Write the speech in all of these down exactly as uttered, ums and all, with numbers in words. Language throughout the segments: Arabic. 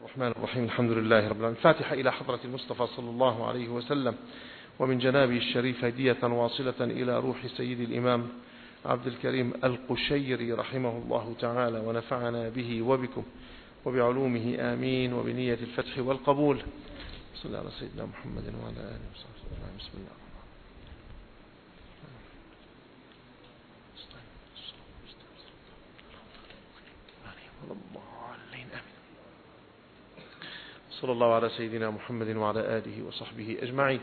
الرحمن الرحيم. الحمد لله رب العالمين. الفاتحة إلى حضرة المصطفى صلى الله عليه وسلم، ومن جنابه الشريف هدية واصلة إلى روح سيد الإمام عبد الكريم القشيري رحمه الله تعالى، ونفعنا به وبكم وبعلومه آمين، وبنية الفتح والقبول. صلى الله على سيدنا محمد وعلى آله وصحبه وسلم. بسم الله صلى الله على سيدنا محمد وعلى آله وصحبه أجمعين.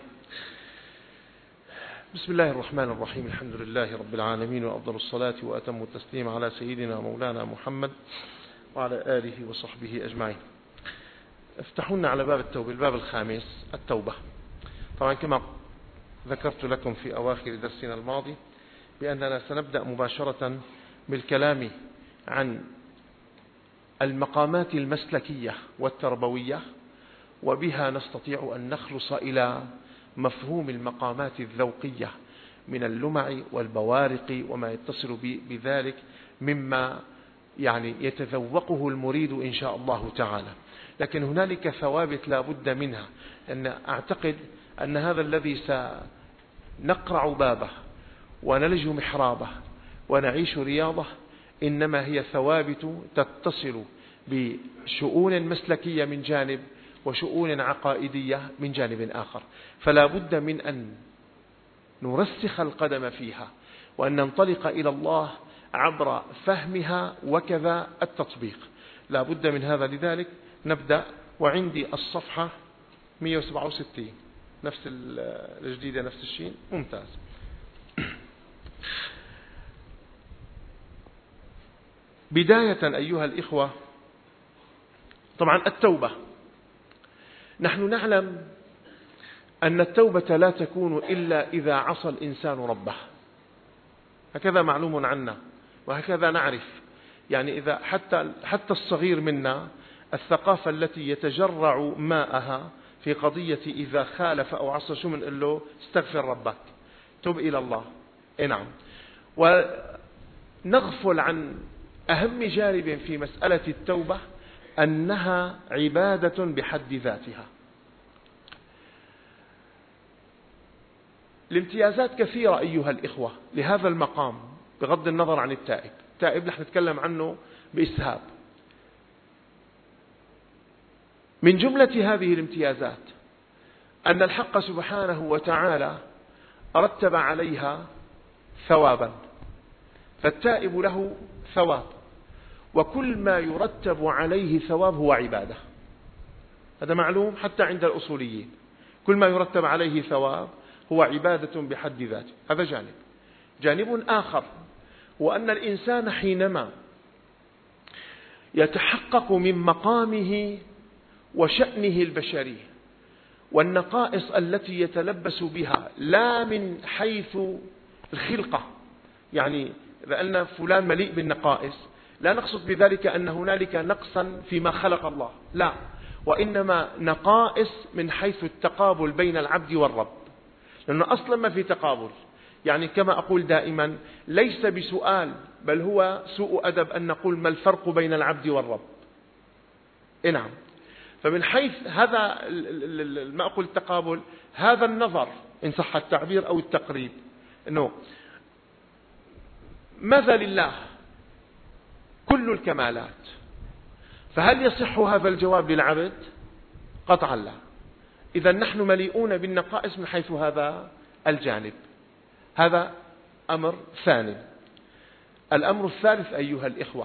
بسم الله الرحمن الرحيم. الحمد لله رب العالمين، وأفضل الصلاة وأتم التسليم على سيدنا مولانا محمد وعلى آله وصحبه أجمعين. افتحونا على باب التوبة، الباب الخامس، التوبة. طبعا كما ذكرت لكم في أواخر درسنا الماضي بأننا سنبدأ مباشرة بالكلام عن المقامات المسلكية والتربوية، وبها نستطيع أن نخلص إلى مفهوم المقامات الذوقية من اللمع والبوارق وما يتصل بذلك مما يعني يتذوقه المريد إن شاء الله تعالى. لكن هنالك ثوابت لا بد منها، أن أعتقد أن هذا الذي سنقرع بابه ونلج محرابه ونعيش رياضه إنما هي ثوابت تتصل بشؤون مسلكية من جانب وشؤون عقائدية من جانب آخر، فلا بد من أن نرسخ القدم فيها وأن ننطلق إلى الله عبر فهمها وكذا التطبيق، لا بد من هذا. لذلك نبدأ، وعندي الصفحة مئة وسبعة وستين، نفس الجديدة نفس الشيء، ممتاز. بداية أيها الإخوة، طبعا التوبة، نحن نعلم أن التوبة لا تكون إلا إذا عصى الإنسان ربه، هكذا معلوم عنا وهكذا نعرف. يعني إذا حتى حتى الصغير منا الثقافة التي يتجرع ماءها في قضية إذا خالف أو عصى شو بنقول له؟ استغفر ربك، تب إلى الله. إيه نعم. ونغفل عن أهم جانب في مسألة التوبة، أنها عبادة بحد ذاتها. الامتيازات كثيرة أيها الإخوة لهذا المقام، بغض النظر عن التائب. التائب نحن نتكلم عنه بإسهاب. من جملة هذه الامتيازات أن الحق سبحانه وتعالى رتب عليها ثوابا، فالتائب له ثواب، وكل ما يرتب عليه ثواب هو عبادة. هذا معلوم حتى عند الأصوليين، كل ما يرتب عليه ثواب هو عبادة بحد ذاته. هذا جانب. جانب آخر هو أن الإنسان حينما يتحقق من مقامه وشأنه البشري والنقائص التي يتلبس بها، لا من حيث الخلقة، يعني إذا قلنا فلان مليء بالنقائص لا نقصد بذلك أن هنالك نقصا فيما خلق الله، لا، وإنما نقائص من حيث التقابل بين العبد والرب، لأنه أصلا ما في تقابل. يعني كما أقول دائما، ليس بسؤال بل هو سوء أدب أن نقول ما الفرق بين العبد والرب. إيه نعم. فمن حيث هذا ما أقول التقابل، هذا النظر إن صح التعبير أو التقريب، إنه ماذا لله كل الكمالات، فهل يصح هذا الجواب للعبد؟ قطعا لا. إذا نحن مليئون بالنقائص من حيث هذا الجانب. هذا أمر ثاني. الأمر الثالث أيها الإخوة،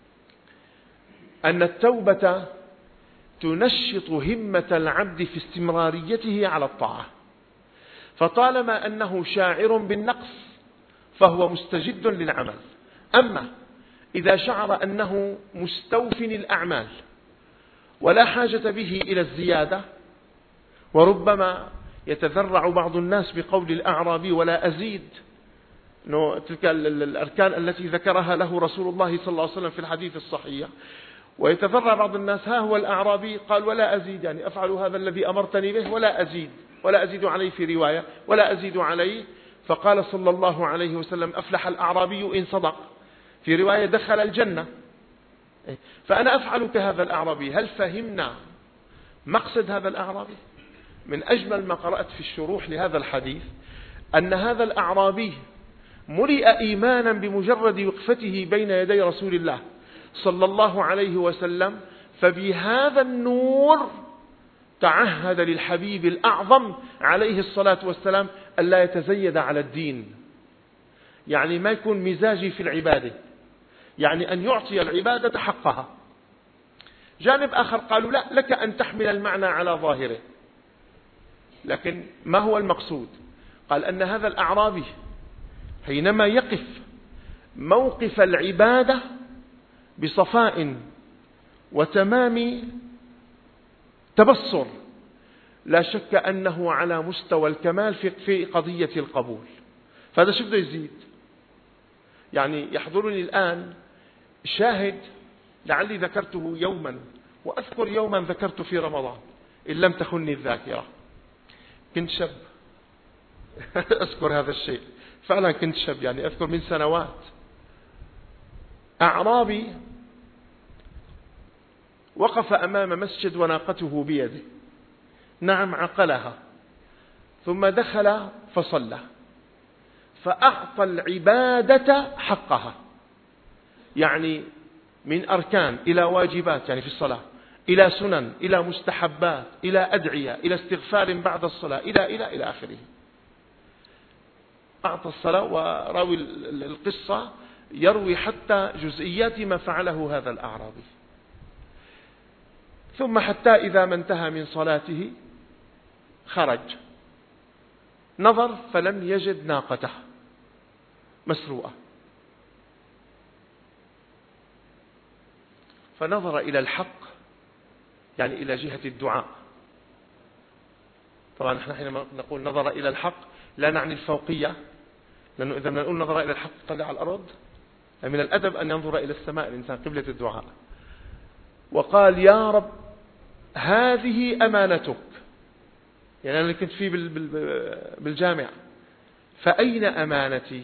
أن التوبة تنشط همة العبد في استمراريته على الطاعة، فطالما أنه شاعر بالنقص فهو مستجد للعمل. أما إذا شعر أنه مستوف الأعمال ولا حاجة به إلى الزيادة، وربما يتذرع بعض الناس بقول الأعرابي ولا أزيد، تلك الأركان التي ذكرها له رسول الله صلى الله عليه وسلم في الحديث الصحيح، ويتذرع بعض الناس، ها هو الأعرابي قال ولا أزيد، يعني أفعل هذا الذي أمرتني به ولا أزيد، ولا أزيد عليه في رواية ولا أزيد عليه. فقال صلى الله عليه وسلم أفلح الأعرابي إن صدق، في رواية دخل الجنة. فأنا أفعل كهذا الأعرابي. هل فهمنا مقصد هذا الأعرابي؟ من أجمل ما قرأت في الشروح لهذا الحديث أن هذا الأعرابي ملئ إيمانا بمجرد وقفته بين يدي رسول الله صلى الله عليه وسلم، فبهذا النور تعهد للحبيب الأعظم عليه الصلاة والسلام ألا يتزيد على الدين، يعني ما يكون مزاجي في العبادة، يعني أن يعطي العبادة حقها. جانب آخر قالوا لا، لك أن تحمل المعنى على ظاهره، لكن ما هو المقصود؟ قال أن هذا الأعرابي حينما يقف موقف العبادة بصفاء وتمام تبصر، لا شك أنه على مستوى الكمال في قضية القبول. فهذا شو بده يزيد؟ يعني يحضرني الآن شاهد لعلي ذكرته يوما، وأذكر يوما ذكرت في رمضان إن لم تخني الذاكرة. كنت شاب أذكر هذا الشيء، فعلا كنت شاب، يعني أذكر من سنوات. أعرابي وقف أمام مسجد وناقته بيده، نعم عقلها، ثم دخل فصلى، فأعطى العبادة حقها، يعني من أركان إلى واجبات، يعني في الصلاة إلى سنن إلى مستحبات إلى أدعية إلى استغفار بعد الصلاة إلى إلى إلى آخره. أعطى الصلاة، وراوي القصة يروي حتى جزئيات ما فعله هذا الأعرابي. ثم حتى إذا ما انتهى من صلاته خرج، نظر فلم يجد ناقته مسروقة، فنظر إلى الحق، يعني إلى جهة الدعاء. طبعا نحن حينما نقول نظر إلى الحق لا نعني الفوقية، لأنه إذا نقول نظر إلى الحق طلع على الأرض، من الأدب أن ينظر إلى السماء الإنسان قبلة الدعاء. وقال يا رب هذه أمانتك، يعني أنا كنت فيه بالجامع، فأين أمانتي؟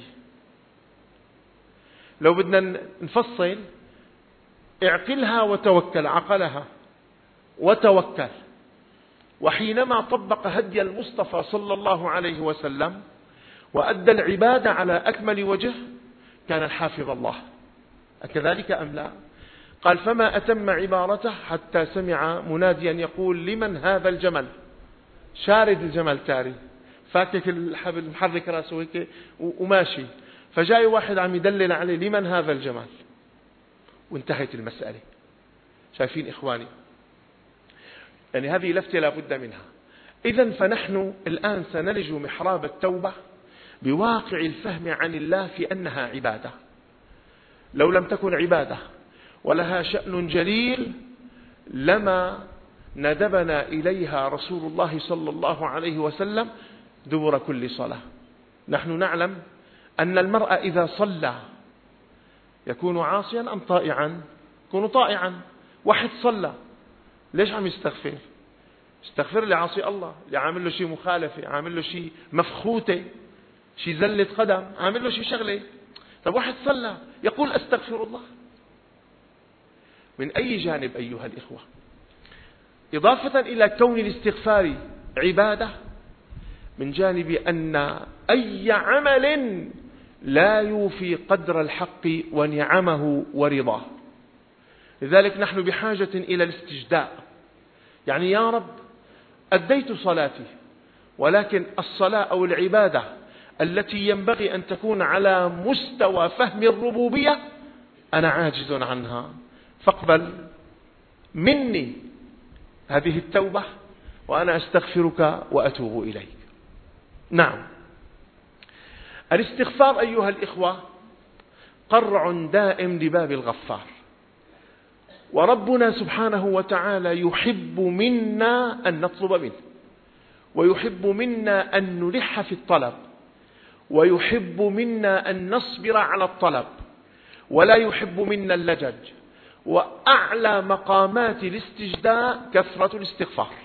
لو بدنا نفصل، اعقلها وتوكل، عقلها وتوكل. وحينما طبق هدي المصطفى صلى الله عليه وسلم وأدى العبادة على أكمل وجه كان الحافظ الله. أكذلك أم لا؟ قال فما أتم عبارته حتى سمع مناديا يقول لمن هذا الجمل؟ شارد الجمل تاري، فاكك الحبل محرك راسه هيك وماشي، فجاء واحد عم يدلل عليه لمن هذا الجمل، وانتهت المسألة. شايفين إخواني؟ يعني هذه لفتة لا بد منها. إذن فنحن الآن سنلج محراب التوبة بواقع الفهم عن الله في أنها عبادة. لو لم تكن عبادة ولها شأن جليل لما ندبنا إليها رسول الله صلى الله عليه وسلم دبر كل صلاة. نحن نعلم أن المرء إذا صلى يكون عاصيا أم طائعا؟ يكون طائعا. واحد صلى ليش عم يستغفر؟ استغفر لعاصي الله، اللي عامل له شيء مخالفة، عامل له شيء مفخوتة، شيء زلة قدم، عامل له شيء شغلة. طب واحد صلى يقول أستغفر الله. من أي جانب أيها الإخوة؟ إضافة إلى كون الاستغفار عبادة، من جانب أن أي عمل لا يوفي قدر الحق ونعمه ورضاه. لذلك نحن بحاجة إلى الاستجداء، يعني يا رب أديت صلاتي، ولكن الصلاة أو العبادة التي ينبغي أن تكون على مستوى فهم الربوبية أنا عاجز عنها، فاقبل مني هذه التوبة وأنا أستغفرك وأتوب إليك. نعم، الاستغفار أيها الإخوة قرع دائم لباب الغفار، وربنا سبحانه وتعالى يحب منا أن نطلب منه، ويحب منا أن نلح في الطلب، ويحب منا أن نصبر على الطلب، ولا يحب منا اللجج. وأعلى مقامات الاستجداء كثرة الاستغفار.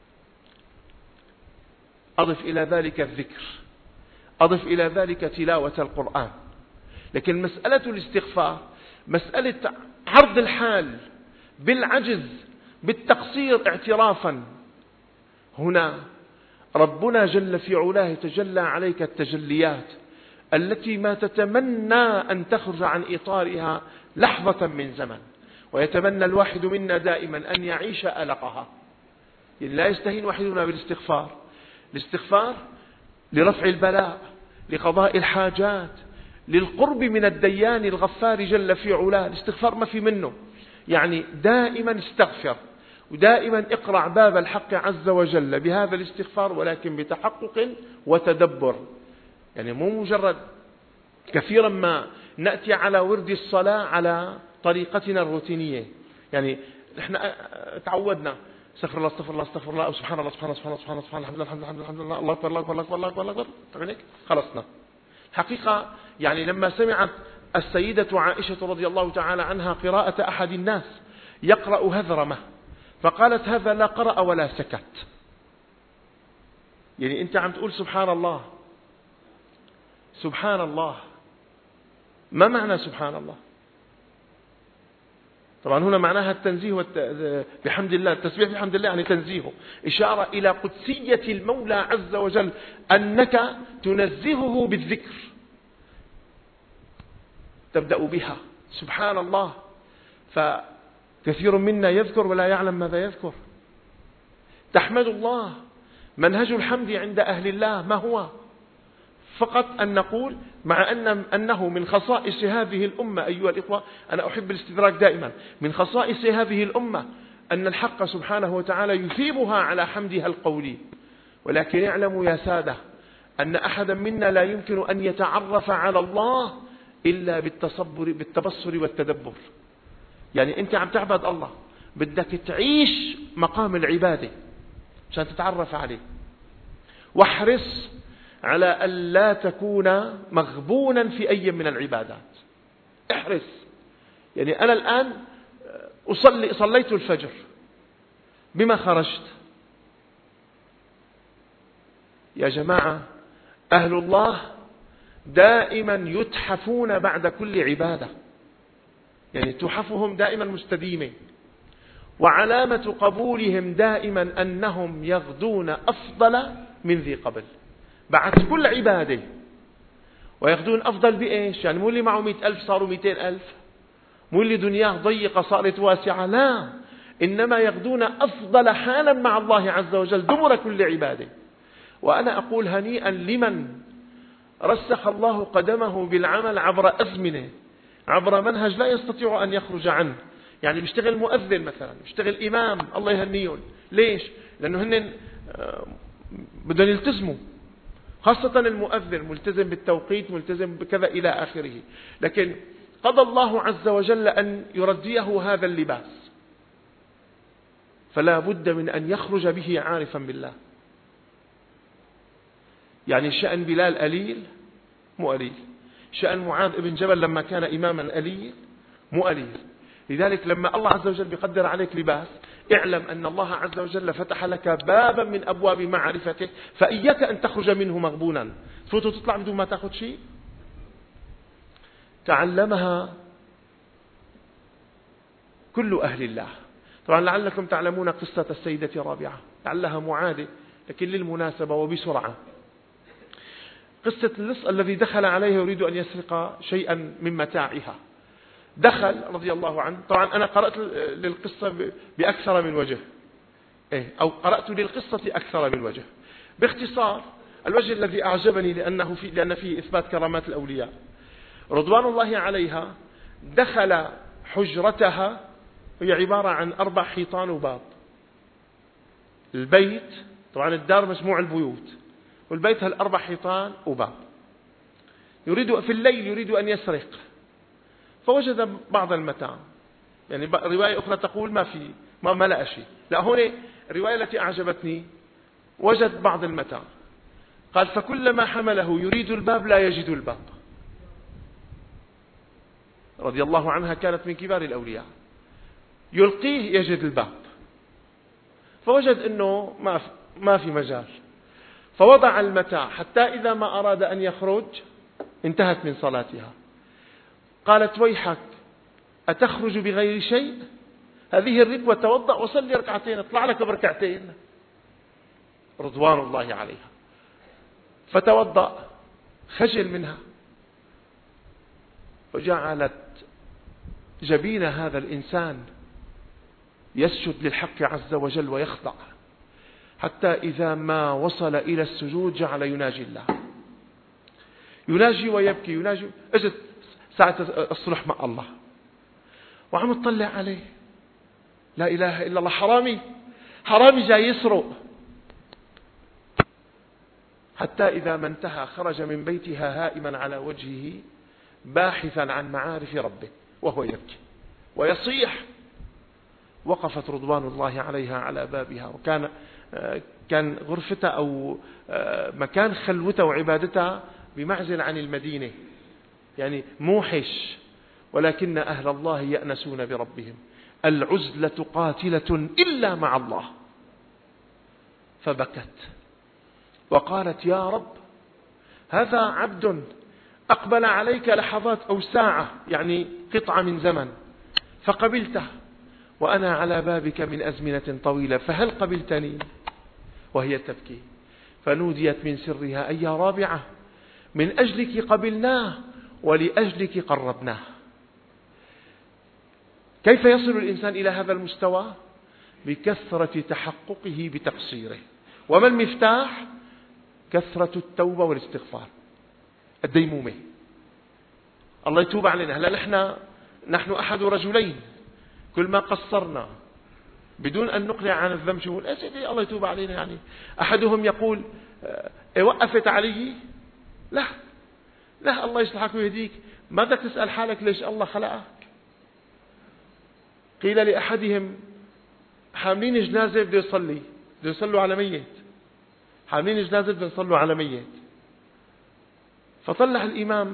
أضف إلى ذلك الذكر، أضف إلى ذلك تلاوة القرآن. لكن مسألة الاستغفار مسألة عرض الحال، بالعجز، بالتقصير اعترافا. هنا ربنا جل في علاه تجلى عليك التجليات التي ما تتمنى أن تخرج عن إطارها لحظة من زمن، ويتمنى الواحد منا دائما أن يعيش ألقها. يعني لا يستهين واحدنا بالاستغفار. الاستغفار لرفع البلاء، لقضاء الحاجات، للقرب من الديان الغفار جل في علاه. الاستغفار ما في منه، يعني دائما استغفر، ودائما اقرع باب الحق عز وجل بهذا الاستغفار، ولكن بتحقق وتدبر. يعني مو مجرد كثيرا ما نأتي على ورد الصلاة على طريقتنا الروتينية. يعني احنا تعودنا استغفر الله استغفر الله استغفر الله، أو سبحان الله سبحان الله سبحان الله سبحان الله سبحان الله الحمد لله الحمد لله الله أكبر الله أكبر الله أكبر الله أكبر الله أكبر، طبعا خلصنا. حقيقة يعني لما سمعت السيدة عائشة رضي الله تعالى عنها قراءة أحد الناس يقرأ هذرمة، فقالت هذا لا قرأ ولا سكت. يعني أنت عم تقول سبحان الله سبحان الله، ما معنى سبحان الله؟ طبعا هنا معناها التنزيه والت... بحمد الله، التسبيح بحمد الله يعني تنزيهه، إشارة إلى قدسية المولى عز وجل، أنك تنزهه بالذكر، تبدأ بها سبحان الله. فكثير منا يذكر ولا يعلم ماذا يذكر. تحمد الله، منهج الحمد عند أهل الله ما هو؟ فقط أن نقول مع أن أنه من خصائص هذه الأمة أيها الإخوة، أنا أحب الاستدراك دائما، من خصائص هذه الأمة أن الحق سبحانه وتعالى يثيبها على حمدها القولي. ولكن اعلموا يا سادة أن أحدا منا لا يمكن أن يتعرف على الله إلا بالتصبر بالتبصر والتدبر. يعني أنت عم تعبد الله، بدك تعيش مقام العبادة عشان تتعرف عليه، واحرص على أن لا تكون مغبونا في أي من العبادات. احرص. يعني أنا الآن أصلي صليت الفجر، بما خرجت؟ يا جماعة أهل الله دائما يتحفون بعد كل عبادة، يعني تحفهم دائما مستديمة، وعلامة قبولهم دائما أنهم يغدون أفضل من ذي قبل بعد كل عبادة. ويغدون أفضل بإيش؟ يعني مو اللي معه مئة ألف صاروا مئتين ألف، مو اللي دنياه ضيقة صارت واسعة، لا، إنما يغدون أفضل حالا مع الله عز وجل دبر كل عبادة. وأنا أقول هنيئا لمن رسخ الله قدمه بالعمل عبر أزمنة، عبر منهج لا يستطيع أن يخرج عنه. يعني بيشتغل مؤذن مثلا، بيشتغل إمام، الله يهنيهم. ليش؟ لأنه هن بدهم يلتزموا، خاصة المؤذن ملتزم بالتوقيت، ملتزم بكذا إلى آخره. لكن قضى الله عز وجل أن يرديه هذا اللباس، فلا بد من أن يخرج به عارفا بالله. يعني شأن بلال قليل مو قليل، شأن معاذ بن جبل لما كان إماما قليل مو قليل. لذلك لما الله عز وجل بيقدر عليك لباس، اعلم أن الله عز وجل فتح لك بابا من أبواب معرفته، فإياك أن تخرج منه مغبونا، تفوت وتطلع بدون ما تأخذ شيء. تعلمها كل أهل الله. طبعا لعلكم تعلمون قصة السيدة رابعة، لعلها معادة لكن للمناسبة وبسرعة. قصة اللص الذي دخل عليه يريد أن يسرق شيئا من متاعها. دخل رضي الله عنه. طبعا أنا قرأت للقصة بأكثر من وجه، إيه أو قرأت للقصة أكثر من وجه. باختصار الوجه الذي أعجبني لأنه في لأن فيه إثبات كرامات الأولياء رضوان الله عليها. دخل حجرتها، هي عبارة عن أربع حيطان وباب. البيت طبعا الدار مجموع البيوت، والبيت هالأربع حيطان وباب. يريد في الليل يريد أن يسرق، فوجد بعض المتاع. يعني رواية أخرى تقول ما في ما ملأ شيء، لا هون الرواية التي أعجبتني وجد بعض المتاع. قال فكلما حمله يريد الباب لا يجد الباب. رضي الله عنها كانت من كبار الأولياء. يلقيه يجد الباب، فوجد أنه ما في ما في مجال، فوضع المتاع حتى إذا ما أراد أن يخرج انتهت من صلاتها. قالت ويحك أتخرج بغير شيء؟ هذه الركوة توضأ وصلي ركعتين، اطلع لك بركعتين، رضوان الله عليها. فتوضأ، خجل منها، وجعلت جبين هذا الإنسان يسجد للحق عز وجل ويخضع، حتى إذا ما وصل إلى السجود جعل يناجي الله، يناجي ويبكي، يناجي. اجت ساعة الصلح مع الله وعم تطلع عليه، لا إله إلا الله، حرامي حرامي جاي يسرق. حتى إذا ما انتهى خرج من بيتها هائما على وجهه باحثا عن معارف ربه وهو يبكي ويصيح. وقفت رضوان الله عليها على بابها، وكان كان غرفتها أو مكان خلوتها وعبادتها بمعزل عن المدينة، يعني موحش، ولكن أهل الله يأنسون بربهم. العزلة قاتلة إلا مع الله. فبكت وقالت: يا رب، هذا عبد أقبل عليك لحظات أو ساعة، يعني قطعة من زمن، فقبلته، وأنا على بابك من أزمنة طويلة، فهل قبلتني؟ وهي تبكي. فنوديت من سرها: أي يا رابعة، من أجلك قبلناه ولأجلك قربناه. كيف يصل الإنسان إلى هذا المستوى؟ بكثرة تحققه بتقصيره. وما المفتاح؟ كثرة التوبة والاستغفار، الديمومة. الله يتوب علينا. هلا نحن نحن أحد رجلين، كل ما قصرنا بدون أن نقلع عن الذنب شو يا سيدي الله يتوب علينا. يعني أحدهم يقول: إيه وقفت علي؟ لا لا، الله يصلحك ويهديك، ما بدك تسأل حالك ليش الله خلقك؟ قيل لأحدهم: حاملين جنازة بده يصلي، بده يصلوا على ميت، حاملين جنازة بده يصلوا على ميت. فطلع الإمام،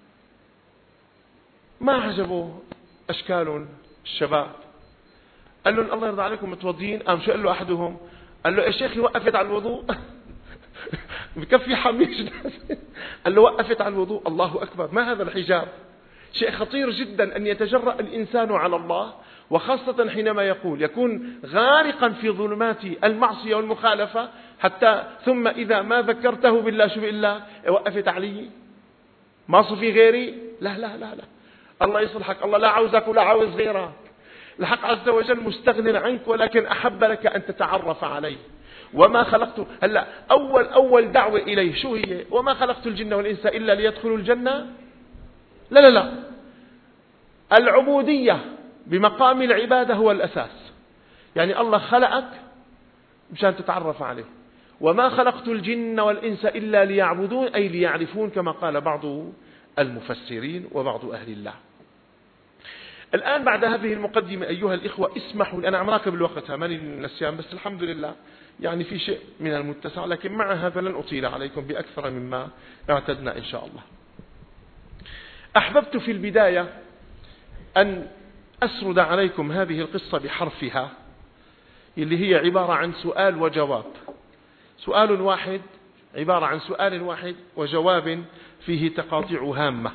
ما عجبه أشكالهم الشباب، قال لهم: الله يرضى عليكم متوضين؟ قام شو قال له أحدهم؟ قال له: يا شيخي وقفت على الوضوء. بكفي حامل جنازة. قال له: وقفت على الوضوء. الله أكبر، ما هذا الحجاب؟ شيء خطير جدا أن يتجرأ الإنسان على الله، وخاصة حينما يقول يكون غارقا في ظلمات المعصية والمخالفة، حتى ثم إذا ما ذكرته بالله شو بالله وقفت علي، ما صفي غيري. لا لا لا لا، الله يصلحك، الله لا عاوزك ولا عاوز غيرك. الحق عز وجل مستغن عنك، ولكن أحب لك أن تتعرف عليه. وما خلقت، هلا أول أول دعوة إليه شو هي؟ وما خلقت الجن والإنس إلا ليدخلوا الجنة. لا لا لا، العبودية بمقام العبادة هو الأساس. يعني الله خلقك مشان تتعرف عليه. وما خلقت الجن والإنس إلا ليعبدون، أي ليعرفون، كما قال بعض المفسرين وبعض أهل الله. الآن بعد هذه المقدمة أيها الإخوة، اسمحوا لي، أنا عم راكب الوقت، ماني نسيان، بس الحمد لله يعني في شيء من المتسع، لكن مع هذا لن أطيل عليكم بأكثر مما اعتدنا إن شاء الله. أحببت في البداية أن أسرد عليكم هذه القصة بحرفها، اللي هي عبارة عن سؤال وجواب. سؤال واحد عبارة عن سؤال واحد وجواب فيه تقاطيع هامة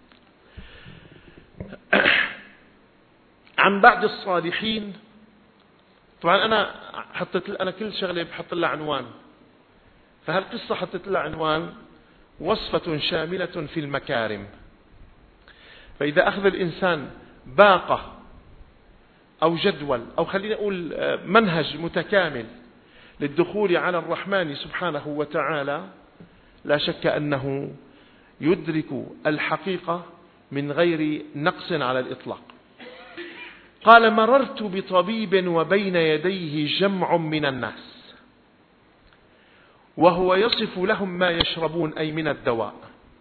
عن بعض الصالحين. طبعا أنا حطيت أنا كل شغلة بحط لها عنوان، فهالقصة حطيت لها عنوان: وصفة شاملة في المكارم. فإذا أخذ الإنسان باقة أو جدول أو خلينا نقول منهج متكامل للدخول على الرحمن سبحانه وتعالى، لا شك أنه يدرك الحقيقة من غير نقص على الإطلاق. قال: مررت بطبيب وبين يديه جمع من الناس، وهو يصف لهم ما يشربون أي من الدواء،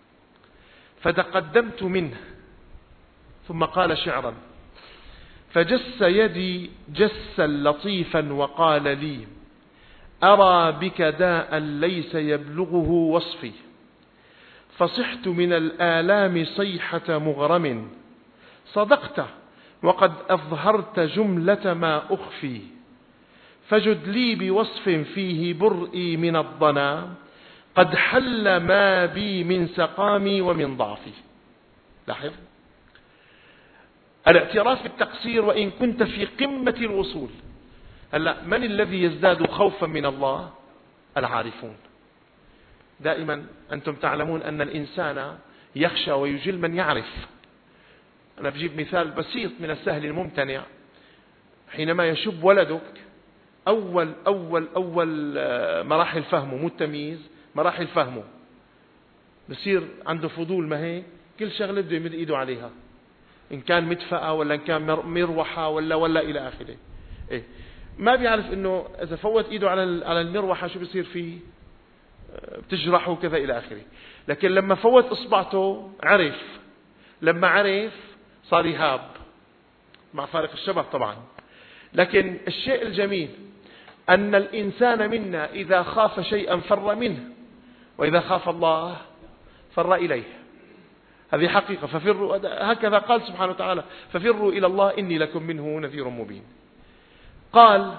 فتقدمت منه ثم قال شعرا: فجس يدي جسا لطيفا وقال لي: أرى بك داء ليس يبلغه وصفي، فصحت من الآلام صيحة مغرم، صدقت وقد أظهرت جملة ما أخفي، فجد لي بوصف فيه برئي من الضنا، قد حل ما بي من سقامي ومن ضعفي. لاحظ الاعتراف بالتقصير وإن كنت في قمة الوصول. هلا من الذي يزداد خوفا من الله؟ العارفون. دائما أنتم تعلمون أن الإنسان يخشى ويجل من يعرف. أنا بجيب مثال بسيط من السهل الممتنع. حينما يشب ولدك أول أول أول مراحل فهمه، مو التمييز، مراحل فهمه، بصير عنده فضول، ما هيك كل شغلة بده يمد إيده عليها، إن كان مدفأة ولا إن كان مروحة ولا ولا إلى آخره. إيه ما بيعرف إنه إذا فوت إيده على على المروحة شو بيصير فيه، بتجرحه كذا إلى آخره. لكن لما فوت إصبعته عرف، لما عرف صار يهاب، مع فارق الشبه طبعا. لكن الشيء الجميل أن الإنسان منا إذا خاف شيئا فر منه، وإذا خاف الله فر إليه. هذه حقيقة. ففروا، هكذا قال سبحانه وتعالى: ففروا إلى الله إني لكم منه نذير مبين. قال: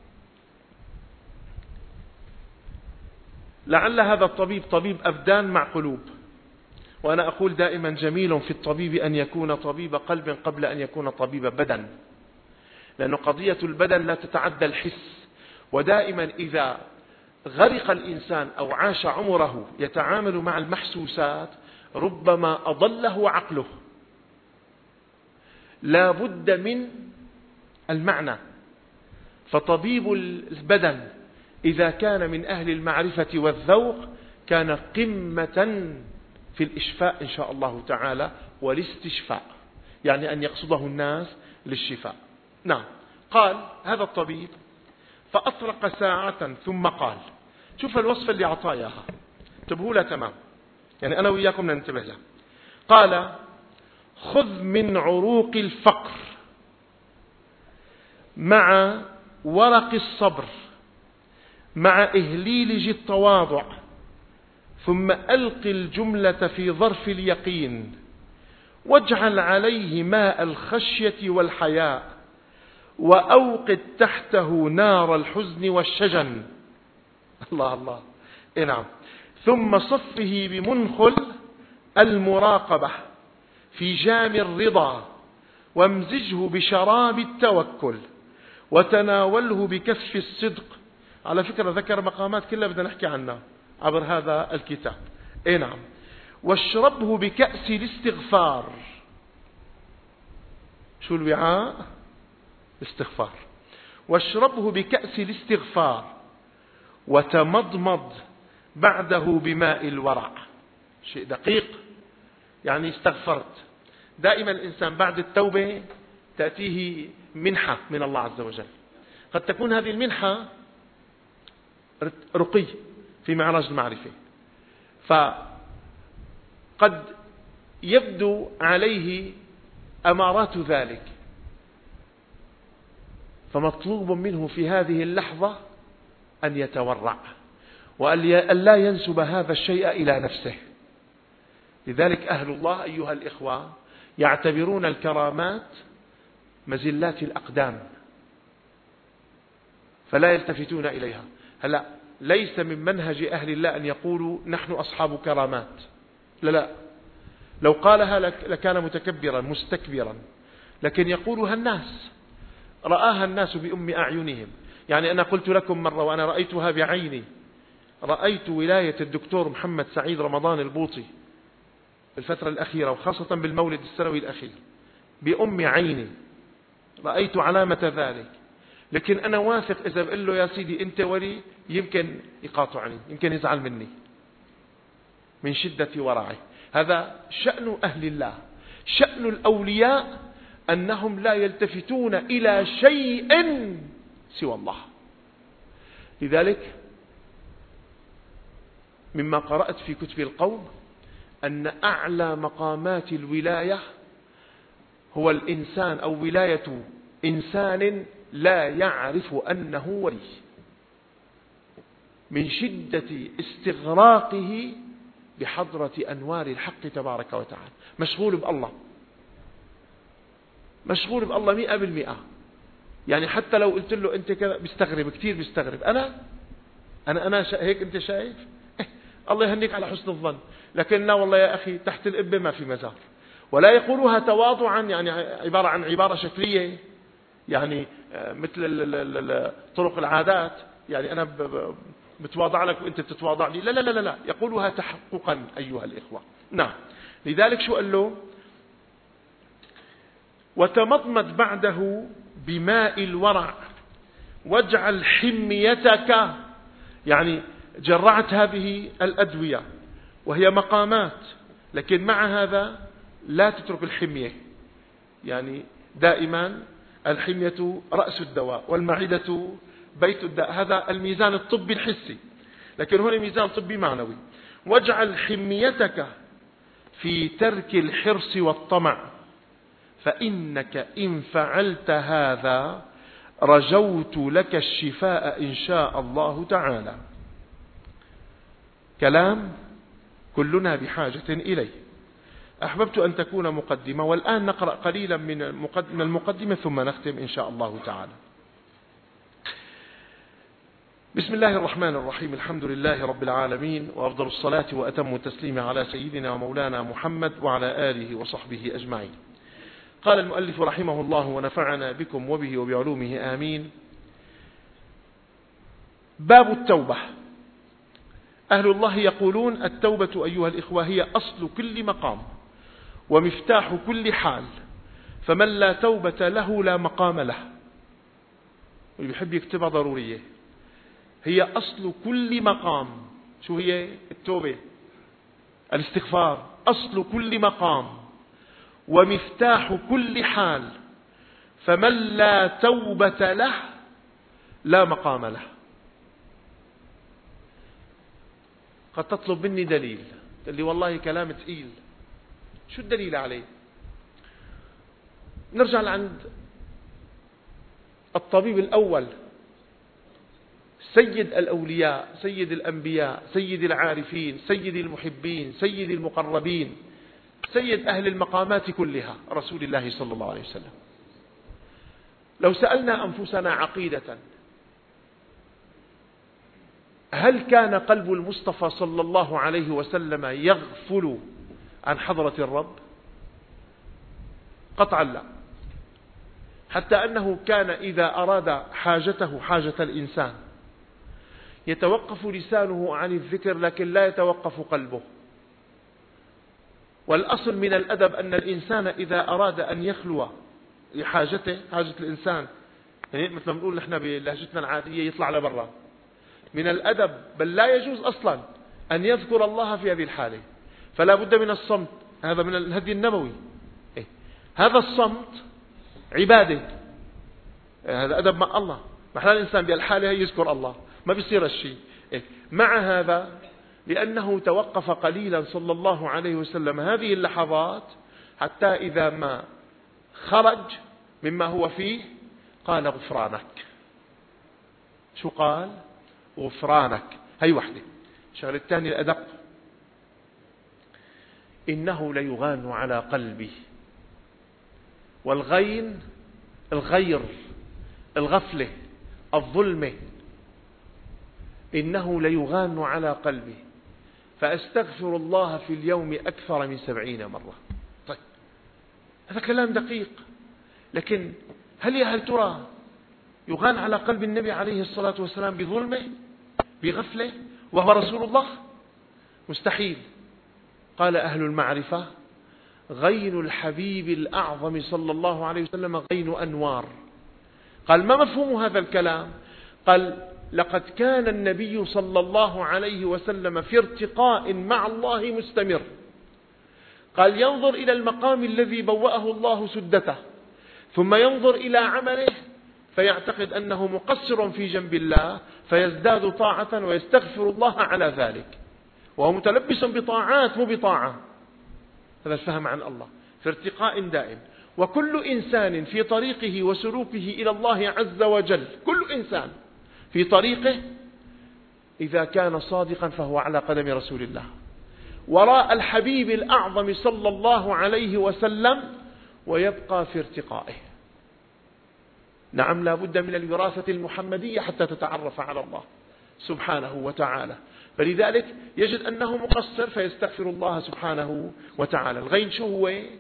لعل هذا الطبيب طبيب أبدان مع قلوب. وأنا أقول دائما جميل في الطبيب أن يكون طبيب قلب قبل أن يكون طبيب بدن، لأن قضية البدن لا تتعدى الحس. ودائما إذا غرق الإنسان أو عاش عمره يتعامل مع المحسوسات ربما أضله عقله. لا بد من المعنى. فطبيب البدن إذا كان من أهل المعرفة والذوق كان قمة في الإشفاء إن شاء الله تعالى والاستشفاء، يعني أن يقصده الناس للشفاء. نعم. قال هذا الطبيب فأطرق ساعة ثم قال، شوف الوصف اللي أعطاه إياها، انتبهوا له تمام، يعني أنا وإياكم ننتبه له. قال: خذ من عروق الفقر مع ورق الصبر مع إهليلج التواضع، ثم ألق الجملة في ظرف اليقين، واجعل عليه ماء الخشية والحياء، وأوقد تحته نار الحزن والشجن. الله الله. إيه نعم. ثم صفه بمنخل المراقبة في جام الرضا، وامزجه بشراب التوكل، وتناوله بكف الصدق. على فكرة ذكر مقامات كلها بدنا نحكي عنها عبر هذا الكتاب. إيه نعم. واشربه بكأس الاستغفار. شو الوعاء؟ الاستغفار. واشربه بكأس الاستغفار، وتمضمض بعده بماء الورع. شيء دقيق، يعني استغفرت. دائما الإنسان بعد التوبة تأتيه منحة من الله عز وجل. قد تكون هذه المنحة رقي في معراج المعرفة، فقد يبدو عليه أمارات ذلك، فمطلوب منه في هذه اللحظة أن يتورع وأن لا ينسب هذا الشيء إلى نفسه. لذلك أهل الله أيها الإخوة يعتبرون الكرامات مزلات الأقدام، فلا يلتفتون إليها. هلا ليس من منهج أهل الله أن يقولوا نحن أصحاب كرامات، لا لا، لو قالها لكان متكبرا مستكبرا، لكن يقولها الناس، رآها الناس بأم أعينهم. يعني أنا قلت لكم مرة وأنا رأيتها بعيني، رأيت ولاية الدكتور محمد سعيد رمضان البوطي الفترة الأخيرة، وخاصة بالمولد السنوي الأخير، بأم عيني رأيت علامة ذلك. لكن أنا واثق إذا بقول له يا سيدي أنت ولي يمكن يقاطعني، يمكن يزعل مني من شدة ورعه. هذا شأن أهل الله. شأن الأولياء أنهم لا يلتفتون إلى شيء سوى الله. لذلك مما قرأت في كتب القوم أن أعلى مقامات الولاية هو الإنسان أو ولاية إنسان لا يعرف أنه ولي، من شدة استغراقه بحضرة أنوار الحق تبارك وتعالى، مشغول بالله، مشغول بالله مئة بالمئة. يعني حتى لو قلت له أنت كذا بيستغرب، كثير بيستغرب. أنا أنا أنا هيك أنت شايف؟ الله يهنيك على حسن الظن. لكن لا والله يا أخي، تحت الإبة ما في مزار. ولا يقولها تواضعا، يعني عبارة عن عبارة شكلية، يعني مثل طرق العادات، يعني أنا بتواضع لك وأنت بتتواضع لي، لا لا لا لا، يقولها تحققا أيها الإخوة. نعم، لذلك شو قال له؟ وتمضمض بعده بماء الورع واجعل حميتك، يعني جرعت هذه الأدوية وهي مقامات، لكن مع هذا لا تترك الحمية، يعني دائما الحمية رأس الدواء والمعدة بيت الداء، هذا الميزان الطبي الحسي، لكن هنا ميزان طبي معنوي. واجعل حميتك في ترك الحرص والطمع، فإنك إن فعلت هذا رجوت لك الشفاء إن شاء الله تعالى. كلام كلنا بحاجة إليه. أحببت أن تكون مقدمة، والآن نقرأ قليلا من المقدمة ثم نختم إن شاء الله تعالى. بسم الله الرحمن الرحيم. الحمد لله رب العالمين، وأفضل الصلاة وأتم التسليم على سيدنا ومولانا محمد وعلى آله وصحبه أجمعين. قال المؤلف رحمه الله ونفعنا بكم وبه وبعلومه آمين. باب التوبة. أهل الله يقولون التوبة أيها الإخوة هي أصل كل مقام ومفتاح كل حال، فمن لا توبة له لا مقام له. واللي بيحب يكتبها ضرورية، هي أصل كل مقام. شو هي التوبة؟ الاستغفار أصل كل مقام ومفتاح كل حال، فمن لا توبة له لا مقام له. قد تطلب مني دليل، قال لي والله كلام ثقيل، شو الدليل عليه؟ نرجع لعند الطبيب الأول، سيد الأولياء، سيد الأنبياء، سيد العارفين، سيد المحبين، سيد المقربين، سيد أهل المقامات كلها، رسول الله صلى الله عليه وسلم. لو سألنا أنفسنا عقيدة، هل كان قلب المصطفى صلى الله عليه وسلم يغفل عن حضرة الرب؟ قطعا لا، حتى أنه كان إذا أراد حاجته حاجة الإنسان يتوقف لسانه عن الذكر، لكن لا يتوقف قلبه. والأصل من الأدب أن الإنسان إذا أراد أن يخلو لحاجته، حاجة الإنسان، يعني مثل ما نقول نحن بلهجتنا العادية يطلع لبرا، من الأدب بل لا يجوز أصلا أن يذكر الله في هذه الحالة، فلا بد من الصمت. هذا من الهدي النبوي. إيه؟ هذا الصمت عبادة، هذا أدب مع الله. محل الإنسان بالحالة يذكر الله، ما بيصير الشيء. إيه؟ مع هذا لأنه توقف قليلا صلى الله عليه وسلم هذه اللحظات، حتى إذا ما خرج مما هو فيه قال غفرانك. شو قال؟ غفرانك. هي وحدة. الشغلة الثانية الأدق، إنه ليغان على قلبي. والغين الغير، الغفلة، الظلمة. إنه ليغان على قلبي فأستغفر الله في اليوم أكثر من سبعين مرة. طيب هذا كلام دقيق، لكن هل يا هل ترى يغان على قلب النبي عليه الصلاة والسلام بظلمه بغفلة وهو رسول الله؟ مستحيل. قال أهل المعرفة غين الحبيب الأعظم صلى الله عليه وسلم غين أنوار. قال ما مفهوم هذا الكلام؟ قال لقد كان النبي صلى الله عليه وسلم في ارتقاء مع الله مستمر. قال ينظر إلى المقام الذي بوأه الله سدته، ثم ينظر إلى عمله فيعتقد أنه مقصر في جنب الله فيزداد طاعة ويستغفر الله على ذلك، وهو متلبس بطاعات مو بطاعة. هذا الفهم عن الله، في ارتقاء دائم. وكل إنسان في طريقه وسلوكه إلى الله عز وجل، كل إنسان في طريقه إذا كان صادقا فهو على قدم رسول الله وراء الحبيب الأعظم صلى الله عليه وسلم، ويبقى في ارتقائه. نعم لا بد من الوراثة المحمدية حتى تتعرف على الله سبحانه وتعالى. فلذلك يجد أنه مقصر فيستغفر الله سبحانه وتعالى. الغين شو هو؟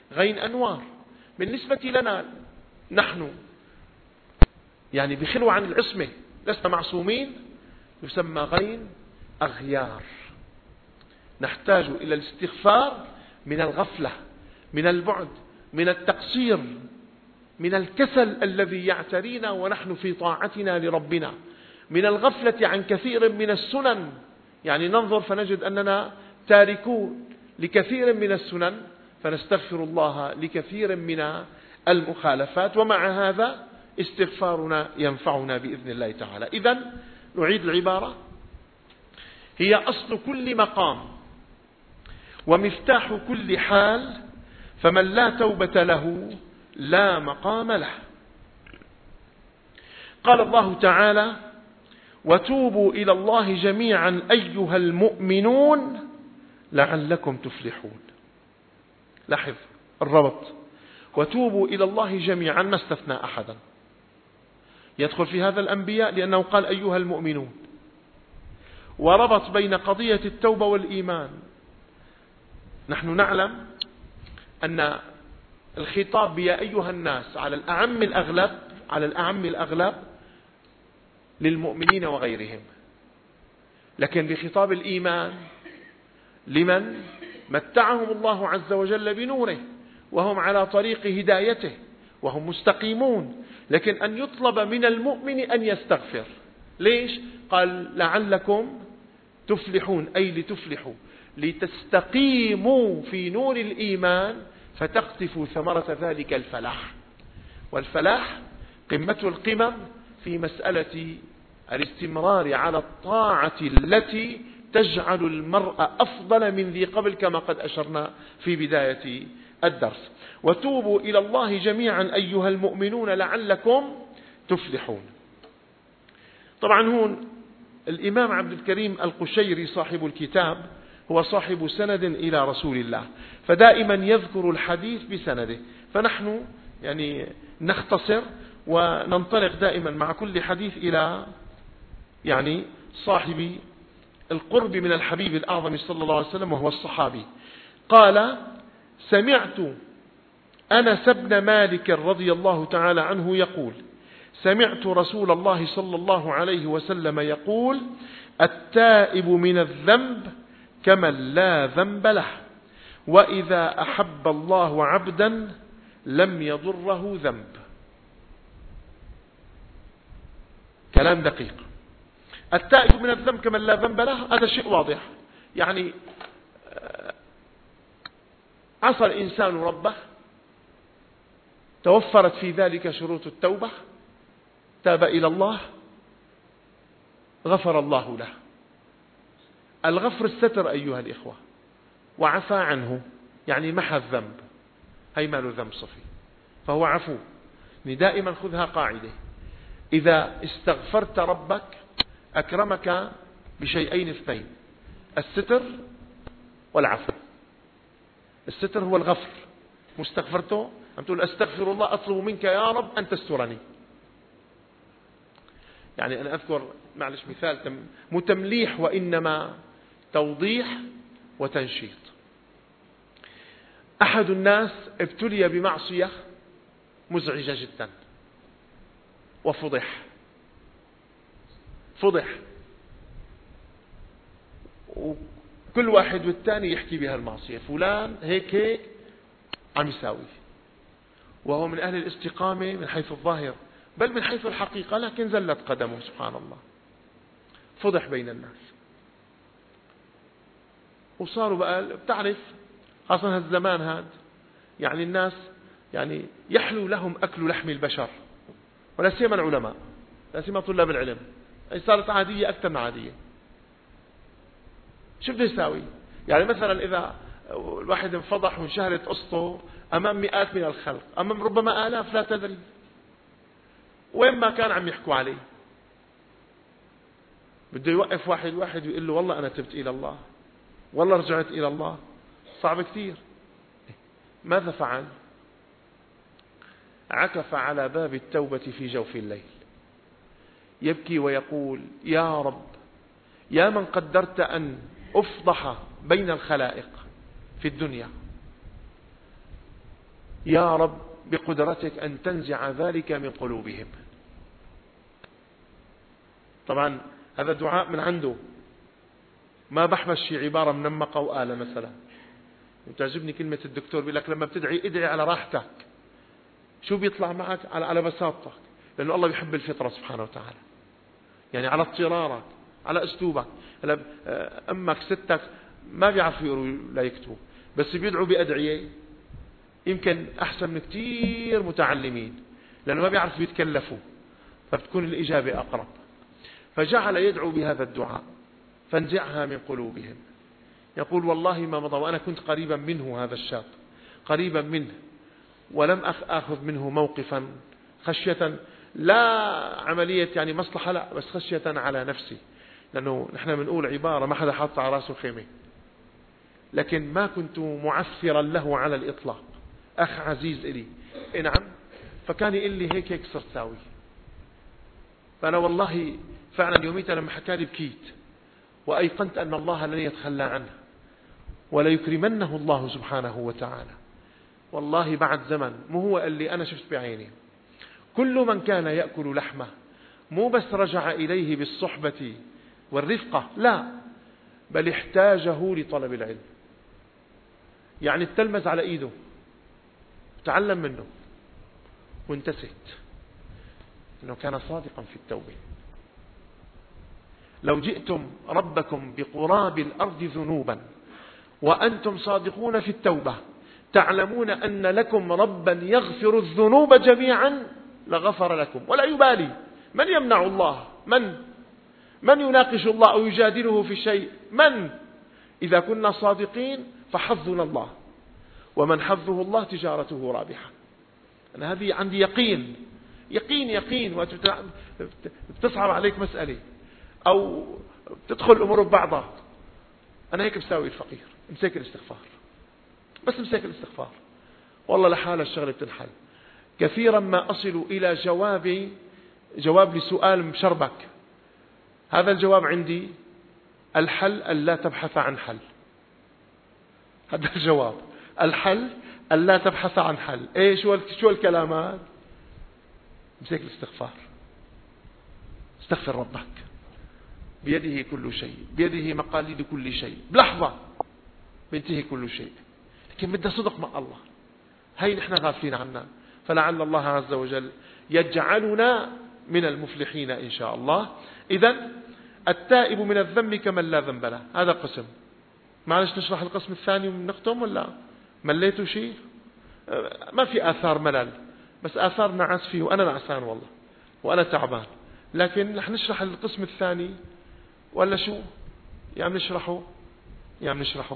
غين أنوار. بالنسبة لنا نحن يعني بخلوة عن العصمة لسنا معصومين، يسمى غين أغيار. نحتاج إلى الاستغفار من الغفلة، من البعد، من التقصير، من الكسل الذي يعترينا ونحن في طاعتنا لربنا، من الغفلة عن كثير من السنن. يعني ننظر فنجد أننا تاركون لكثير من السنن، فنستغفر الله لكثير من المخالفات، ومع هذا استغفارنا ينفعنا بإذن الله تعالى. إذن نعيد العبارة: هي أصل كل مقام ومفتاح كل حال، فمن لا توبة له لا مقام له. قال الله تعالى: وتوبوا إلى الله جميعا أيها المؤمنون لعلكم تفلحون. لاحظ الربط: وتوبوا إلى الله جميعا، ما استثنى أحدا. يدخل في هذا الأنبياء لأنه قال أيها المؤمنون، وربط بين قضية التوبة والإيمان. نحن نعلم أن الخطاب يا أيها الناس على الأعم الأغلب على الأعم الأغلب للمؤمنين وغيرهم، لكن بخطاب الإيمان لمن متعهم الله عز وجل بنوره وهم على طريق هدايته وهم مستقيمون، لكن أن يطلب من المؤمن أن يستغفر. ليش؟ قال لعلكم تفلحون، أي لتفلحوا، لتستقيموا في نور الإيمان فتقطفوا ثمرة ذلك الفلاح. والفلاح قمة القمم في مسألة الاستمرار على الطاعة التي تجعل المرء أفضل من ذي قبل، كما قد أشرنا في بداية الدرس. وتوبوا إلى الله جميعا أيها المؤمنون لعلكم تفلحون. طبعا هون الإمام عبد الكريم القشيري صاحب الكتاب هو صاحب سند إلى رسول الله، فدائما يذكر الحديث بسنده، فنحن يعني نختصر وننطلق دائما مع كل حديث إلى يعني صاحب القرب من الحبيب الأعظم صلى الله عليه وسلم وهو الصحابي. قال: سمعت أنس بن مالك رضي الله تعالى عنه يقول: سمعت رسول الله صلى الله عليه وسلم يقول: التائب من الذنب كمن لا ذنب له، وإذا أحب الله عبدا لم يضره ذنب. كلام دقيق. التائب من الذنب كمن لا ذنب له، هذا شيء واضح. يعني عصى الإنسان ربه، توفرت في ذلك شروط التوبة، تاب إلى الله، غفر الله له. الغفر الستر أيها الإخوة، وعفى عنه يعني محى الذنب، هي مال ذنب صفي، فهو عفو. دائما خذها قاعدة: إذا استغفرت ربك أكرمك بشيئين اثنين: الستر والعفو. الستر هو الغفر، مستغفرته أن تقول أستغفر الله أطلب منك يا رب أن تسترني. يعني أنا أذكر معلش مثال مو تمليح وإنما توضيح وتنشيط. أحد الناس ابتلي بمعصية مزعجة جدا وفضح فضح وكل واحد والتاني يحكي بها المعصية: فلان هيك هيك عم يساوي، وهو من أهل الاستقامة من حيث الظاهر بل من حيث الحقيقة، لكن زلت قدمه سبحان الله. فضح بين الناس، وصاروا بقى بتعرف خاصة هالزمان هذا يعني الناس يعني يحلو لهم أكل لحم البشر، ولا سيما العلماء، لا سيما طلاب العلم، أي صارت عادية أكثر من عادية. شو بده يساوي؟ يعني مثلا إذا الواحد انفضح وانشهرت قصته أمام مئات من الخلق، أمام ربما آلاف لا تدري، وين ما كان عم يحكوا عليه، بده يوقف واحد واحد ويقول له والله أنا تبت إلى الله، والله رجعت إلى الله. صعب كثير. ماذا فعل؟ عكف على باب التوبة في جوف الليل يبكي ويقول: يا رب، يا من قدرت أن أفضح بين الخلائق في الدنيا، يا رب بقدرتك أن تنزع ذلك من قلوبهم. طبعا هذا دعاء من عنده، ما بحبس شي عبارة منمقة وآلة مثلا. وتعجبني كلمة الدكتور بيقول لك لما بتدعي ادعي على راحتك. شو بيطلع معك؟ على على بساطتك، لأنه الله بيحب الفطرة سبحانه وتعالى. يعني على اضطرارك، على أسلوبك. أمك ستك ما بيعرفوا يقروا لا يكتبوا، بس بيدعوا بأدعية يمكن أحسن من كتير متعلمين، لأنه ما بيعرفوا يتكلفوا، فبتكون الإجابة أقرب. فجعل يدعو بهذا الدعاء: فانزعها من قلوبهم. يقول والله ما مضى وأنا كنت قريبا منه، هذا الشاب قريبا منه، ولم أخذ منه موقفا خشية، لا عملية يعني مصلحة، لا، بس خشية على نفسي، لأنه نحن بنقول عبارة ما حدا حاط على راسه خيمة. لكن ما كنت معثرا له على الإطلاق، أخ عزيز إلي. إيه نعم. فكان يقول لي هيك هيك صرت ساوي. فأنا والله فعلا يوميتها لما حكى لي بكيت، وأيقنت أن الله لن يتخلى عنه ولا يكرمنه الله سبحانه وتعالى. والله بعد زمن، مو هو اللي أنا شفت بعيني، كل من كان يأكل لحمه مو بس رجع إليه بالصحبة والرفقة، لا، بل احتاجه لطلب العلم. يعني التلمذ على إيده، تعلم منه، وانتسيت أنه كان صادقا في التوبة. لو جئتم ربكم بقراب الأرض ذنوبا وأنتم صادقون في التوبة، تعلمون أن لكم ربا يغفر الذنوب جميعا لغفر لكم، ولا يبالي من يمنع الله، من من يناقش الله أو يجادله في شيء، من إذا كنا صادقين فحظنا الله، ومن حظه الله تجارته رابحة. أنا هذه عندي يقين يقين يقين. وتصعب عليك مسألة أو تدخل الأمور ببعضها، أنا هيك بساوي الفقير، امسك الاستغفار، بس امسك الاستغفار، والله لحال الشغلة بتنحل. كثيرا ما أصل إلى جواب جواب لسؤال مشربك، هذا الجواب عندي الحل ألا تبحث عن حل. هذا الجواب، الحل ألا تبحث عن حل. إيه شو شو الكلامات؟ امسك الاستغفار، استغفر ربك، بيده كل شيء، بيده مقاليد كل شيء، بلحظة بينتهي كل شيء. لكن بدنا صدق مع الله، هاي نحن غافلين عنها. فلعل الله عز وجل يجعلنا من المفلحين إن شاء الله. إذن التائب من الذنب كمن لا ذنب له، هذا قسم. معلش نشرح القسم الثاني ونختم، ولا مليتوا شيء؟ ما في آثار ملل، بس آثار نعس فيه، وأنا نعسان والله، وأنا تعبان. لكن نحن نشرح القسم الثاني ولا شو؟ يا عم نشرحه يا عم نشرحه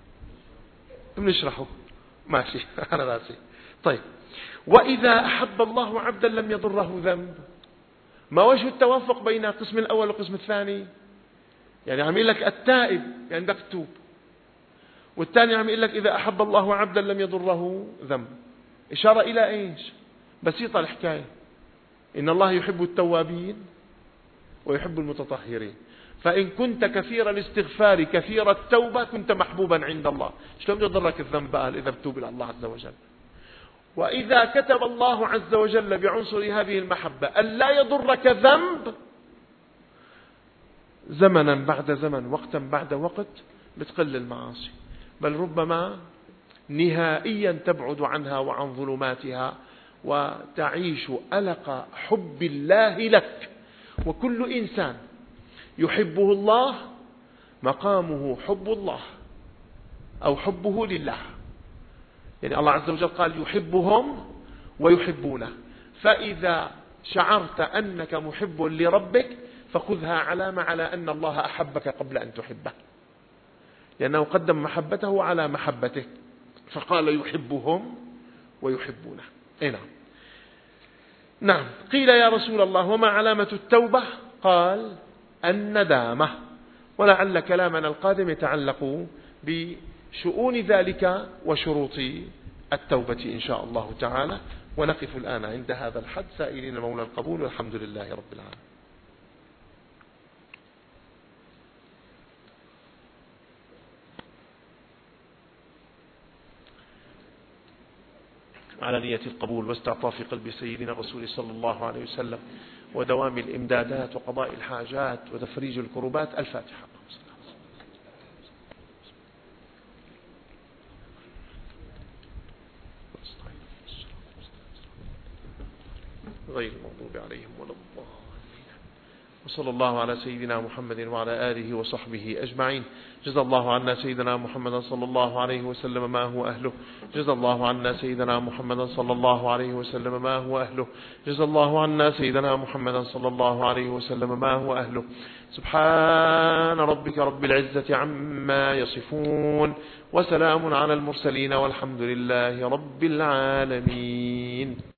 بنشرحه ماشي. أنا راسي. طيب، وإذا أحب الله عبدا لم يضره ذنب. ما وجه التوافق بين القسم الأول والقسم الثاني؟ يعني عم يقول لك التائب يعني بدك تتوب، والثاني عم يقول لك إذا أحب الله عبدا لم يضره ذنب. إشارة إلى إيش؟ بسيطة الحكاية، إن الله يحب التوابين ويحب المتطهرين. فإن كنت كثير الاستغفار كثير التوبة كنت محبوبا عند الله. شلون بده يضرك الذنب قال إذا بتوب إلى الله عز وجل؟ وإذا كتب الله عز وجل بعنصر هذه المحبة ألا يضرك ذنب، زمنا بعد زمن، وقتا بعد وقت، بتقل المعاصي، بل ربما نهائيا تبعد عنها وعن ظلماتها، وتعيش ألق حب الله لك. وكل إنسان يحبه الله مقامه حب الله أو حبه لله. يعني الله عز وجل قال يحبهم ويحبونه. فإذا شعرت أنك محب لربك فخذها علامة على أن الله أحبك قبل أن تحبه، لأنه قدم محبته على محبته، فقال يحبهم ويحبونه. إيه نعم. نعم. قيل يا رسول الله وما علامة التوبة؟ قال الندامة. ولعل كلامنا القادم يتعلق بشؤون ذلك وشروط التوبة إن شاء الله تعالى. ونقف الآن عند هذا الحد سائلين مولى القبول، والحمد لله رب العالمين. على نية القبول واستعطاف قلب سيدنا الرسول صلى الله عليه وسلم ودوام الإمدادات وقضاء الحاجات وتفريج الكربات. الفاتحة. غير المغضوب عليهم ولا الضالين. وصلى الله على سيدنا محمد وعلى آله وصحبه أجمعين. جزا الله عنا سيدنا محمد صلى الله عليه وسلم ما هو أهله. جزا الله عنا سيدنا محمد صلى الله عليه وسلم ما هو أهله. جزا الله عنا سيدنا محمد صلى الله عليه وسلم ما هو أهله. سبحان ربك رب العزة عما يصفون وسلام على المرسلين والحمد لله رب العالمين.